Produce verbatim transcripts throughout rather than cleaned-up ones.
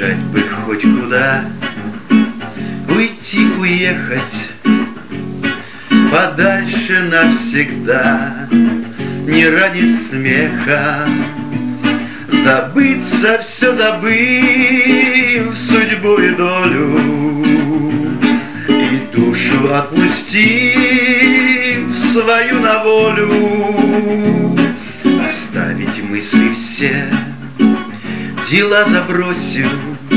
Бежать бы хоть куда, уйти, уехать подальше навсегда, не ради смеха, забыться, все забыв судьбу и долю, и душу отпустив свою на волю, оставить мысли все, дела забросил,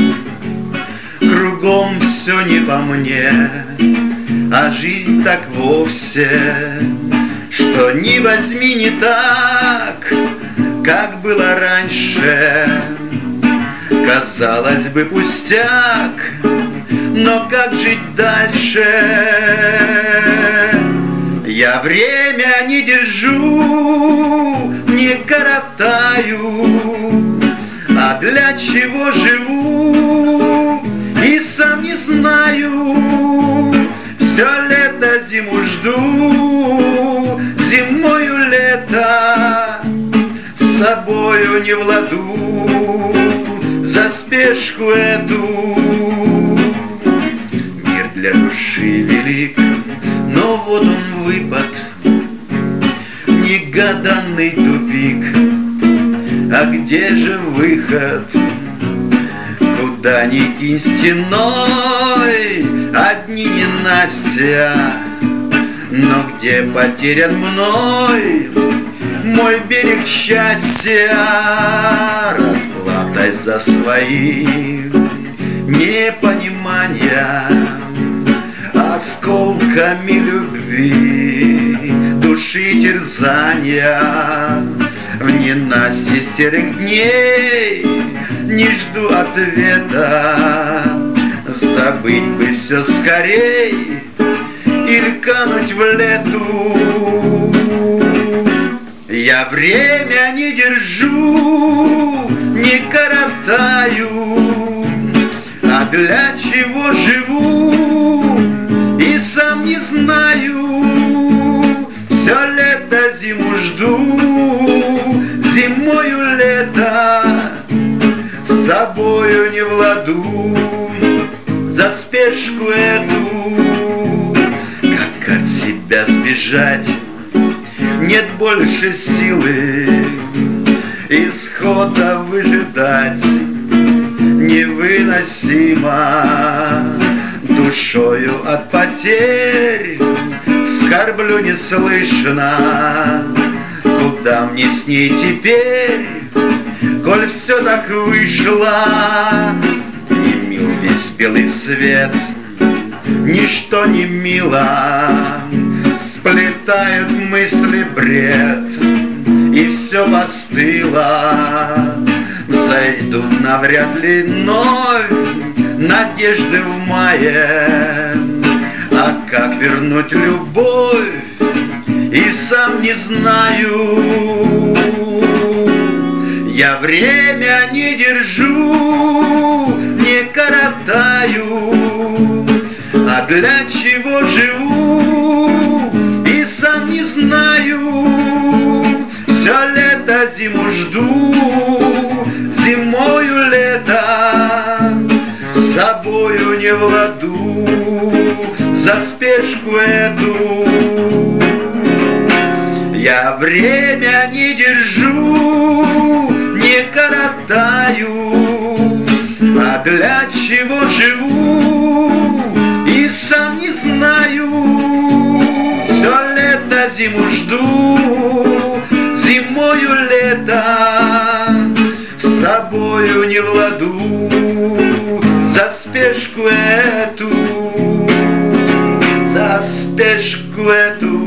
кругом все не по мне, а жизнь так вовсе, что ни возьми не так, как было раньше. Казалось бы, пустяк, но как жить дальше? Я время не держу, не коротаю, а для чего живу, и сам не знаю. Все лето зиму жду, зимою лето с собою не в ладу, за спешку эту. Мир для души велик, но вот он выпад, негаданный тупик. А где же выход? Куда ни кинь стеной, одни ненастья. Но где потерян мной мой берег счастья? Расплатой за свои непонимания, осколками любви, души терзания. В ненастье серых дней не жду ответа, забыть бы все скорей или кануть в лету. Я время не держу, не коротаю, а для чего живу, и сам не знаю. Все лето зиму жду, зимою лето с собою не в ладу, за спешку эту. Как от себя сбежать, нет больше силы, исхода выжидать невыносимо. Душою от потерь скорблю неслышно. Куда мне с ней теперь, коль все так вышло? Не мил весь белый свет, ничто не мило, сплетают мысли бред, и все постыло. Взойдут навряд ли вновь надежды в мае, а как вернуть любовь, и сам не знаю. Я время не держу, не коротаю, а для чего живу, и сам не знаю. Все лето зиму жду, зимою лето с собою не в ладу, за спешку эту. Я время не держу, не коротаю, а для чего живу, и сам не знаю. Все лето зиму жду, зимою лето с собою не в ладу, за спешку эту, за спешку эту.